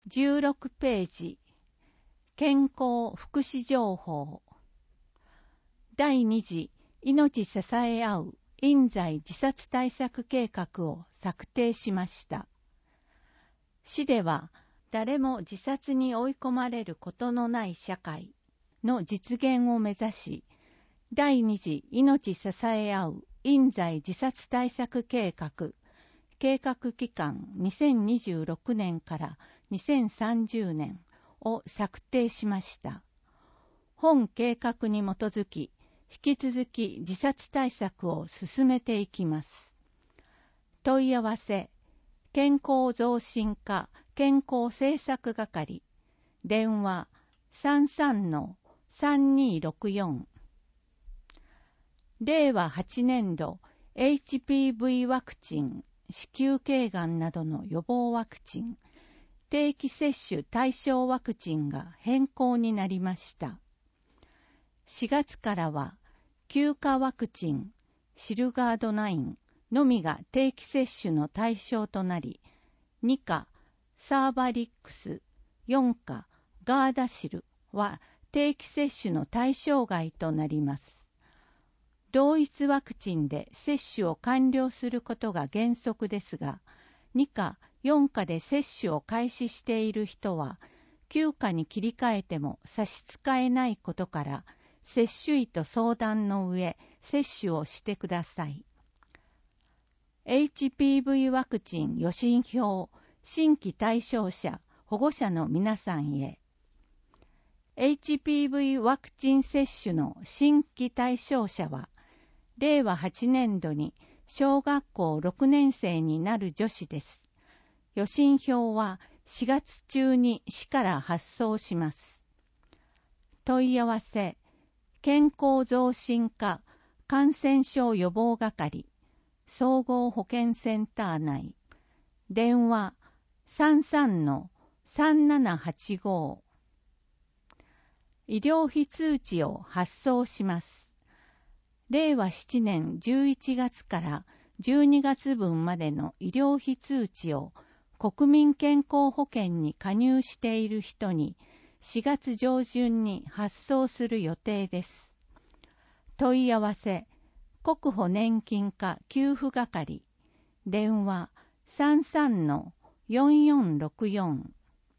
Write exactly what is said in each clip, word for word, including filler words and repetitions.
じゅうろくページ、健康福祉情報。だいに次、命支え合う院在自殺対策計画を策定しました。市では、誰も自殺に追い込まれることのない社会の実現を目指し、だいに次命支え合う院在自殺対策計画、計画期間にせんにじゅうろくねんからにせんさんじゅうねんを策定しました。本計画に基づき、引き続き自殺対策を進めていきます。問い合わせ、健康増進課健康政策係、電話 さんさんのさんにーろくよん。れいわはちねん度 エイチピーブイ ワクチン、子宮頸がんなどの予防ワクチン、定期接種対象ワクチンが変更になりました。しがつからは、休暇ワクチン、シルガードナインのみが定期接種の対象となり、に価、サーバリックス、よん価、ガーダシルは定期接種の対象外となります。同一ワクチンで接種を完了することが原則ですが、に価、よん価で接種を開始している人は、きゅう価に切り替えても差し支えないことから、接種医と相談の上、接種をしてください。エイチピーブイ ワクチン予診票、新規対象者、保護者の皆さんへ。エイチピーブイ ワクチン接種の新規対象者は、れいわはちねん度に小学校ろくねん生になる女子です。予診票はしがつ中に市から発送します。問い合わせ、健康増進課感染症予防係、総合保健センター内、電話 さんさんのさんななはちご。医療費通知を発送します。れいわななねんじゅういちがつからじゅうにがつ分までの医療費通知を国民健康保険に加入している人にしがつ上旬に発送する予定です。問い合わせ、国保年金課給付係、電話 さんさんのよんよんろくよん。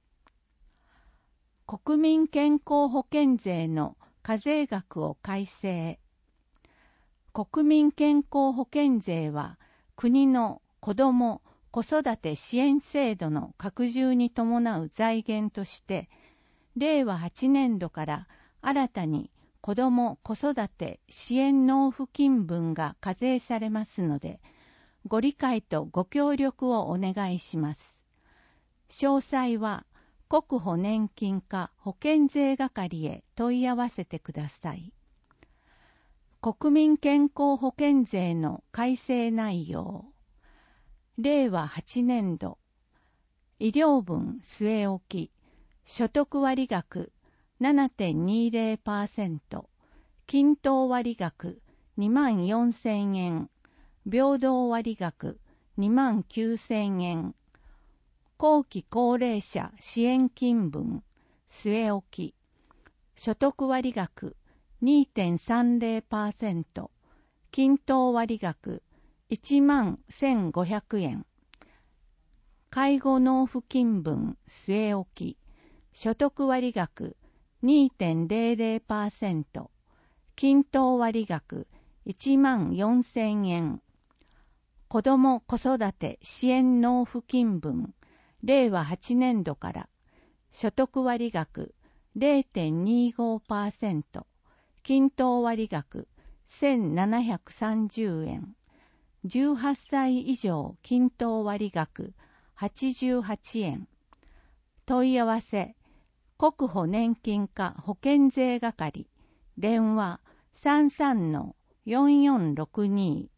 国民健康保険税の課税額を改正。国民健康保険税は国の子ども・子育て支援制度の拡充に伴う財源として、れいわはちねん度から新たに子ども・子育て支援納付金分が課税されますので、ご理解とご協力をお願いします。詳細は国保年金課保険税係へ問い合わせてください。国民健康保険税の改正内容。れいわはちねん度。医療分据え置き。所得割額 ななてんにじゅうパーセント。均等割額にまんよんせんえん。平等割額にまんきゅうせんえん。後期高齢者支援金分据え置き。所得割額 にてんさんぜろパーセント。均等割額いちまんせんごひゃくえん。介護納付金分据え置き。所得割額 にてんぜろぜろパーセント。均等割額いちまんよんせんえん。子ども・子育て支援納付金分れいわはちねん度から所得割額 れいてんにじゅうごパーセント。均等割額せんななひゃくさんじゅうえん。じゅうはっさい以上均等割額はちじゅうはちえん。問い合わせ、国保年金課保険税係、電話 さんさんのよんよんろくに。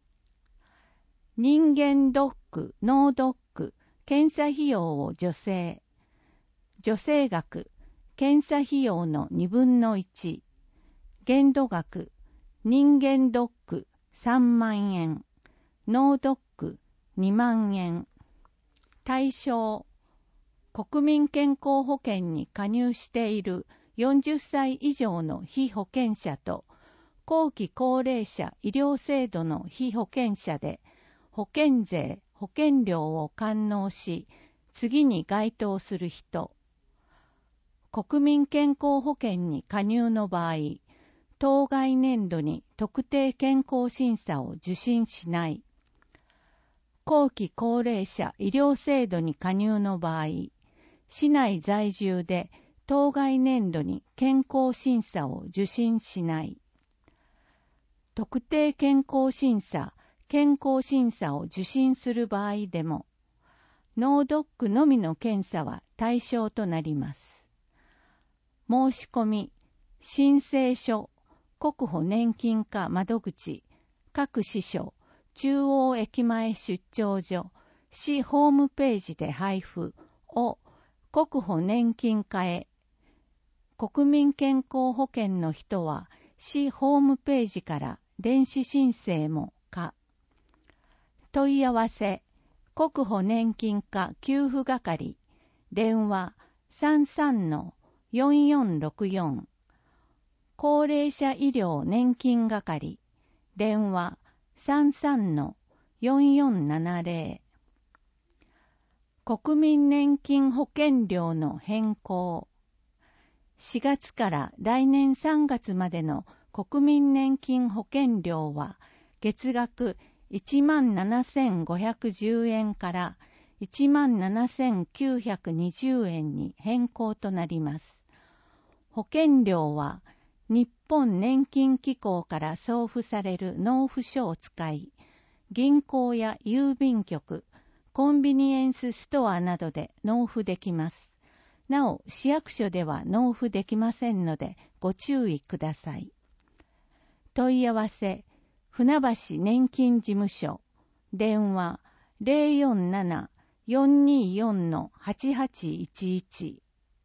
人間ドック、脳ドック、検査費用を助成。助成額、検査費用のにぶんのいち。限度額、人間ドックさんまんえん。脳ドックにまんえん。対象、 国民健康保険に加入しているよんじゅっさい以上の被保険者と後期高齢者医療制度の被保険者で保険税・保険料を完納し、次に該当する人。国民健康保険に加入の場合、当該年度に特定健康審査を受診しない。後期高齢者医療制度に加入の場合、市内在住で当該年度に健康審査を受診しない。特定健康審査、健康審査を受診する場合でも、脳ドックのみの検査は対象となります。申し込み、申請書、国保年金課窓口、各支所、中央駅前出張所、市ホームページで配布を国保年金課へ。国民健康保険の人は市ホームページから電子申請も可。問い合わせ、国保年金課給付係、電話 さんさんのよんよんろくよん。高齢者医療年金係、電話 さんさんのよんよんななぜろ。国民年金保険料の変更。しがつから来年さんがつまでの国民年金保険料は月額いちまんななせんごひゃくじゅうえんからいちまんななせんきゅうひゃくにじゅうえんに変更となります。保険料は日本年金機構から送付される納付書を使い、銀行や郵便局、コンビニエンスストアなどで納付できます。なお、市役所では納付できませんのでご注意ください。問い合わせ、船橋年金事務所、電話 ゼロよんなな よんにーよん はちはちいちいち。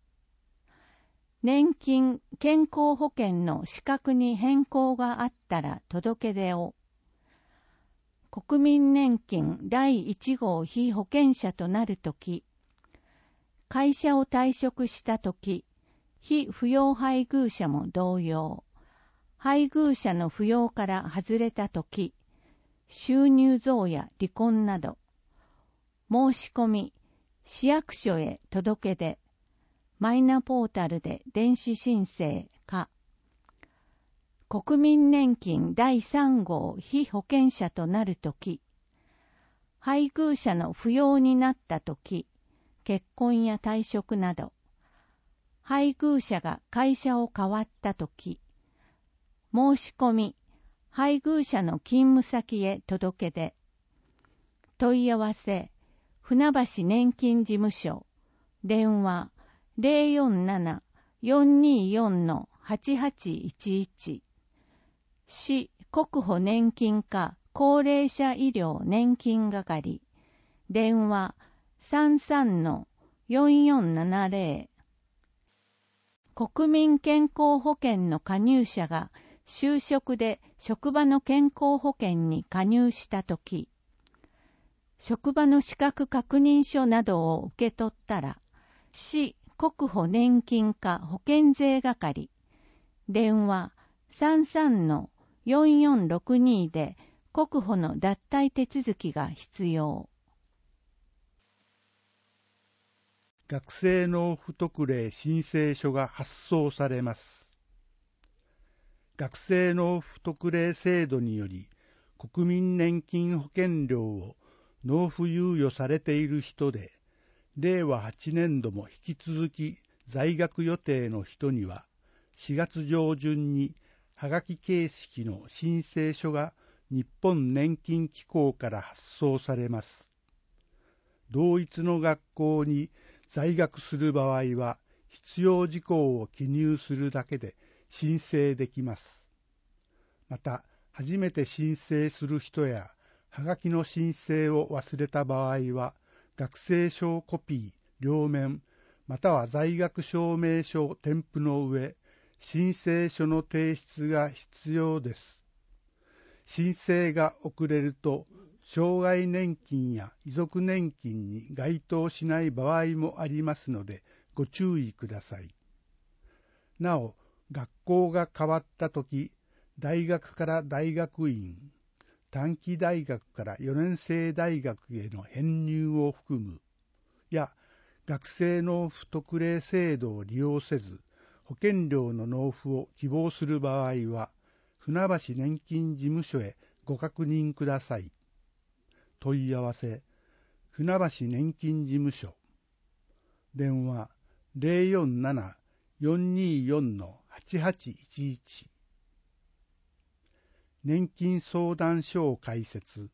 年金・健康保険の資格に変更があったら届け出を。国民年金だいいち号被保険者となるとき、会社を退職したとき、被扶養配偶者も同様、配偶者の扶養から外れたとき、収入増や離婚など、申し込み、市役所へ届け出、マイナポータルで電子申請か、国民年金だいさん号被保険者となるとき、配偶者の扶養になったとき、結婚や退職など、配偶者が会社を変わったとき、申し込み、配偶者の勤務先へ届け出、問い合わせ、船橋年金事務所、電話 ゼロよんなな よんにーよん はちはちいちいち。市国保年金課高齢者医療年金係、電話 さんさんのよんよんななぜろ。国民健康保険の加入者が就職で職場の健康保険に加入したとき、職場の資格確認書などを受け取ったら、市国保年金課保険税係、電話 さんさんのよんよんろくに で国保の脱退手続きが必要。 学生納付特例申請書が発送されます。学生納付特例制度により、国民年金保険料を納付猶予されている人で、れいわはちねんども引き続き在学予定の人には、しがつ上旬にはがき形式の申請書が日本年金機構から発送されます。同一の学校に在学する場合は、必要事項を記入するだけで申請できます。また、初めて申請する人や、はがきの申請を忘れた場合は、学生証コピー、両面、または在学証明書を添付の上、申請書の提出が必要です。申請が遅れると、 障害年金や遺族年金に該当しない場合もありますのでご注意ください。なお、学校が変わったとき、大学から大学院、短期大学からよねん生大学への編入を含む、や学生納付特例制度を利用せず、保険料の納付を希望する場合は、船橋年金事務所へご確認ください。問い合わせ、船橋年金事務所。電話、ゼロよんなな よんにーよん はちはちいちいち。年金相談所を開設。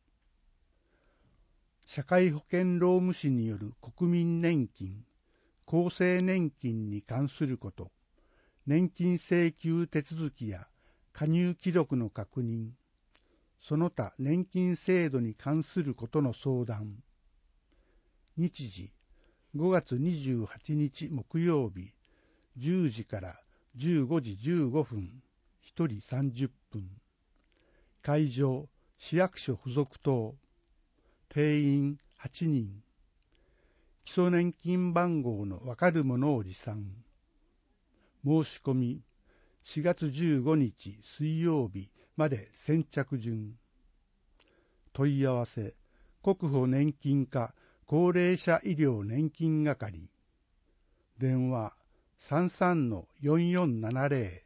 社会保険労務士による国民年金、厚生年金に関すること、年金請求手続きや加入記録の確認、その他年金制度に関することの相談。日時、ごがつにじゅうはちにち木曜日、じゅうじからじゅうごじじゅうごふん、ひとりさんじゅっぷん。会場、市役所附属棟。定員はちにん。基礎年金番号のわかるものを持参。申し込み、しがつじゅうごにち水曜日まで先着順。問い合わせ、国保年金課高齢者医療年金係。電話、さんさんのよんよんななゼ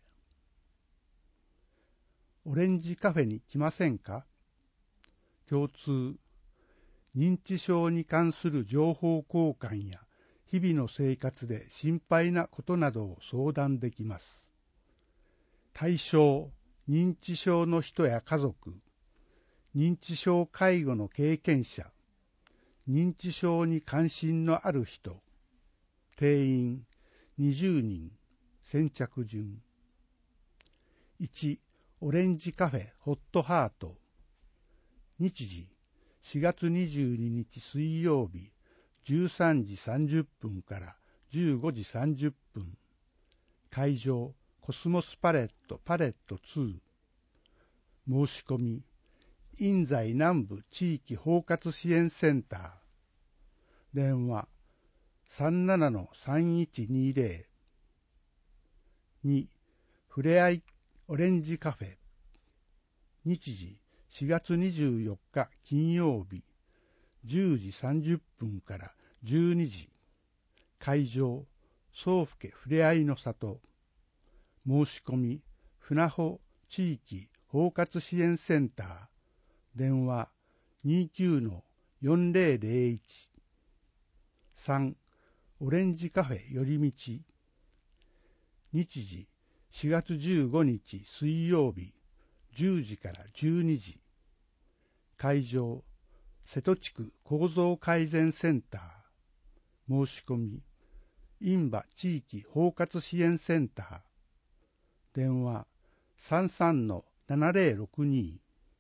ロ。オレンジカフェに来ませんか？共通、認知症に関する情報交換や日々の生活で心配なことなどを相談できます。対象、認知症の人や家族、認知症介護の経験者、認知症に関心のある人、定員にじゅうにん、先着順。いち、オレンジカフェホットハート。日時、しがつにじゅうににち水曜日、じゅうさんじさんじゅっぷんからじゅうごじさんじゅっぷん。会場、コスモスパレットパレットに。申し込み、印西南部地域包括支援センター。電話、さんななのさんいちにゼロ。に、ふれあいオレンジカフェ。日時、しがつにじゅうよっか金曜日、じゅうじさんじゅっぷんからじゅうにじ。会場、宗府家ふれあいの里。申し込み、船穂地域包括支援センター。電話、にじゅうきゅうのよんぜろぜろいち。さん、オレンジカフェ寄り道。日時、しがつじゅうごにち水曜日、じゅうじからじゅうにじ。会場、瀬戸地区構造改善センター。申し込み、印旛地域包括支援センター。電話、さんさんのななゼロろくに。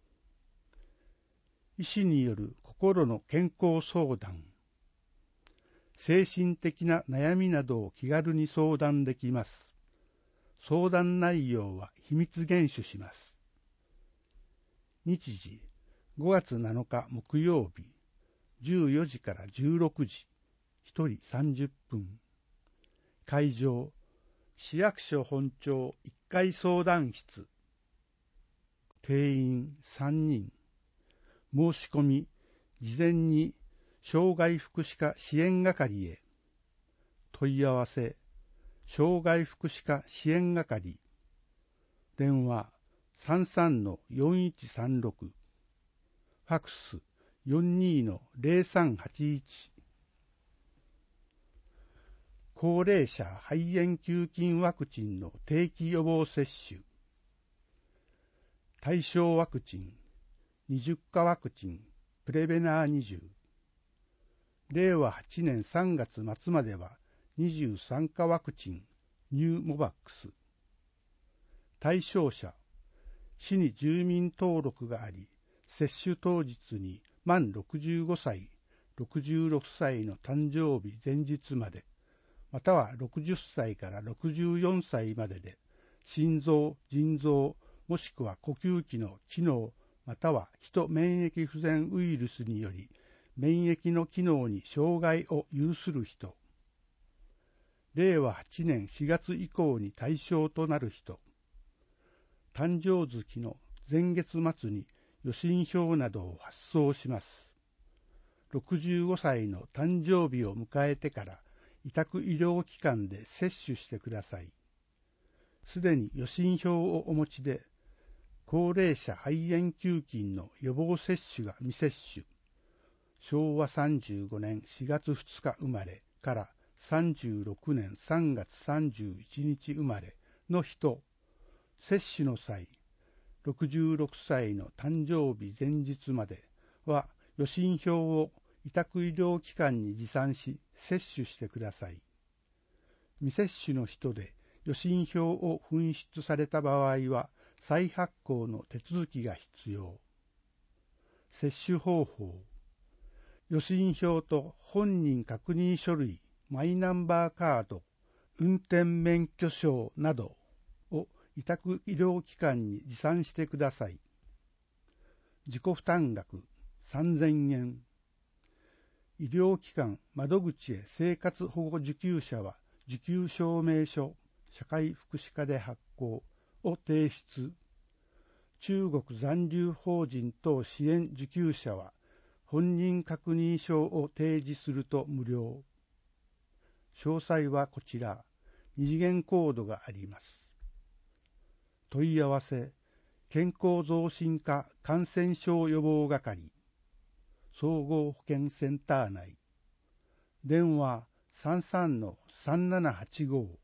医師による心の健康相談。精神的な悩みなどを気軽に相談できます。相談内容は秘密厳守します。日時、ごがつなのか木曜日、じゅうよじからじゅうろくじ、ひとりさんじゅっぷん。会場、市役所本庁いっかい相談室。定員さんにん。申し込み、事前に障害福祉課支援係へ。問い合わせ、障害福祉課支援係。電話、さんさんのよんいちさんろく。ファクス、よんにーのぜろさんはちいち。高齢者肺炎球菌ワクチンの定期予防接種。対象ワクチン、にじゅっかワクチン、プレベナーにじゅう。れいわはちねんさんがつまつまではにじゅうさんかワクチン、ニューモバックス。対象者、市に住民登録があり、接種当日に満ろくじゅうごさい、ろくじゅうろくさいの誕生日前日まで、またはろくじゅっさいからろくじゅうよんさいまでで、心臓、腎臓、もしくは呼吸器の機能またはヒト免疫不全ウイルスにより免疫の機能に障害を有する人、れいわはちねんしがつ以降に対象となる人、誕生月の前月末に予診票などを発送します。ろくじゅうごさいの誕生日を迎えてから委託医療機関で接種してください。すでに予診票をお持ちで、高齢者肺炎球菌の予防接種が未接種、しょうわさんじゅうごねんしがつふつか生まれからさんじゅうろくねんさんがつさんじゅういちにち生まれの人、接種の際、ろくじゅうろくさいの誕生日前日までは予診票を委託医療機関に持参し接種してください。未接種の人で予診票を紛失された場合は再発行の手続きが必要。接種方法。予診票と本人確認書類、マイナンバーカード、運転免許証などを委託医療機関に持参してください。自己負担額さんぜんえん。医療機関窓口へ生活保護受給者は受給証明書、社会福祉課で発行を提出。中国残留邦人等支援受給者は本人確認書を提示すると無料。詳細はこちら、二次元コードがあります。問い合わせ、健康増進課感染症予防係、総合保健センター内。電話 さんさんのさんななはちご